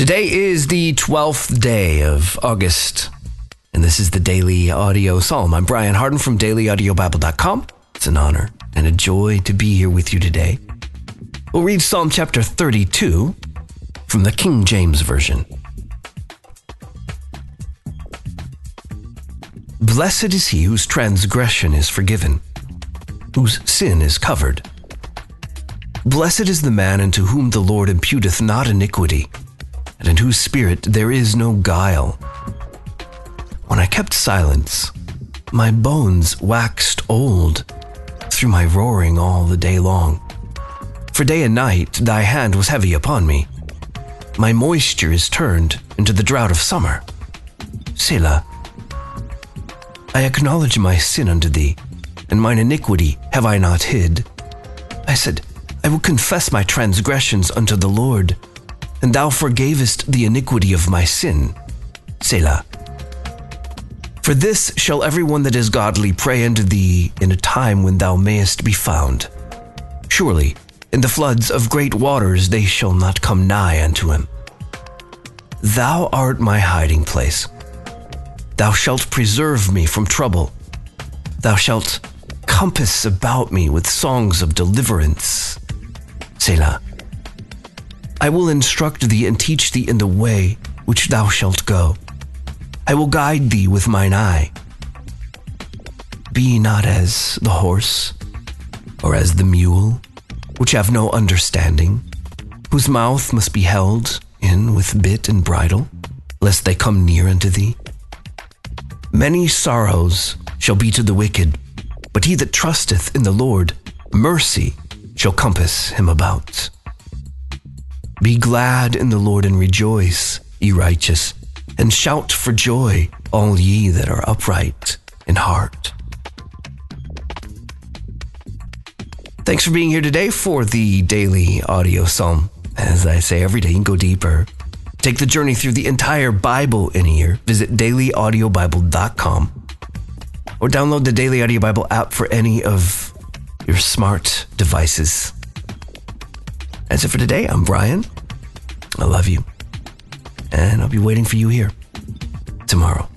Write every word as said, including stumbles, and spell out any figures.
Today is the twelfth day of August, and this is the Daily Audio Psalm. I'm Brian Harden from daily audio bible dot com. It's an honor and a joy to be here with you today. We'll read Psalm chapter thirty-two from the King James Version. Blessed is he whose transgression is forgiven, whose sin is covered. Blessed is the man unto whom the Lord imputeth not iniquity, and in whose spirit there is no guile. When I kept silence, my bones waxed old through my roaring all the day long. For day and night thy hand was heavy upon me. My moisture is turned into the drought of summer. Selah. I acknowledge my sin unto thee, and mine iniquity have I not hid. I said, I will confess my transgressions unto the Lord, and thou forgavest the iniquity of my sin. Selah. For this shall every one that is godly pray unto thee in a time when thou mayest be found. Surely, in the floods of great waters they shall not come nigh unto him. Thou art my hiding place. Thou shalt preserve me from trouble. Thou shalt compass about me with songs of deliverance. Selah. I will instruct thee and teach thee in the way which thou shalt go. I will guide thee with mine eye. Be not as the horse, or as the mule, which have no understanding, whose mouth must be held in with bit and bridle, lest they come near unto thee. Many sorrows shall be to the wicked, but he that trusteth in the Lord, mercy shall compass him about. Be glad in the Lord and rejoice, ye righteous, and shout for joy, all ye that are upright in heart. Thanks for being here today for the Daily Audio Psalm. As I say every day, you can go deeper. Take the journey through the entire Bible in a year. Visit daily audio bible dot com or download the Daily Audio Bible app for any of your smart devices. That's it for today. I'm Brian. I love you. And I'll be waiting for you here tomorrow.